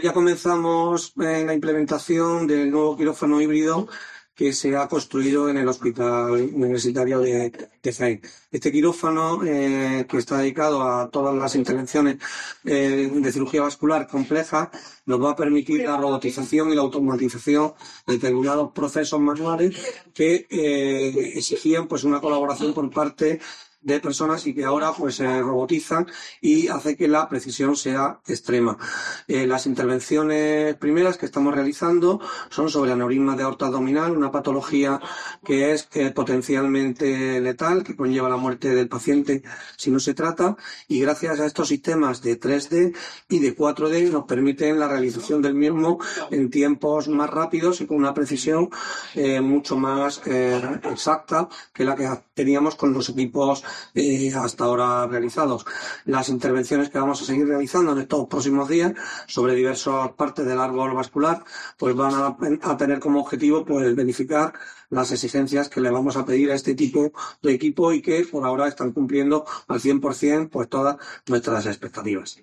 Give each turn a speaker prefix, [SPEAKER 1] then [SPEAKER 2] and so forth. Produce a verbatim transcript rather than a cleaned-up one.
[SPEAKER 1] ya comenzamos en la implementación del nuevo quirófano híbrido que se ha construido en el Hospital Universitario de, de Jaén. Este quirófano, eh, que está dedicado a todas las intervenciones eh, de cirugía vascular compleja, nos va a permitir la robotización y la automatización de determinados procesos manuales que eh, exigían pues una colaboración por parte de personas y que ahora pues se robotizan y hace que la precisión sea extrema. Eh, las intervenciones primeras que estamos realizando son sobre aneurisma de aorta abdominal, una patología que es eh, potencialmente letal, que conlleva la muerte del paciente si no se trata, y gracias a estos sistemas de tres D y de cuatro D nos permiten la realización del mismo en tiempos más rápidos y con una precisión eh, mucho más eh, exacta que la que teníamos con los equipos Eh, hasta ahora realizados. Las intervenciones que vamos a seguir realizando en estos próximos días sobre diversas partes del árbol vascular pues van a, a tener como objetivo pues verificar las exigencias que le vamos a pedir a este tipo de equipo y que por ahora están cumpliendo al cien por ciento pues todas nuestras expectativas.